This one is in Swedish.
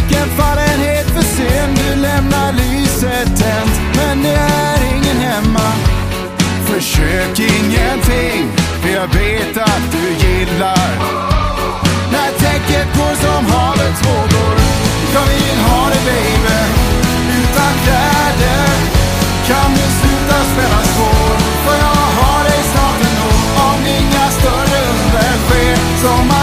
Vilken fallenhet för sen. Du lämnar lyset tänt, men det är ingen hemma. Försök ingenting, för jag vet att du gillar när täcket går som havets vågor. Jag vill ha det baby, utan kläder. Kan du sluta spela svår, för jag har dig snart ändå. Om inga större under sker som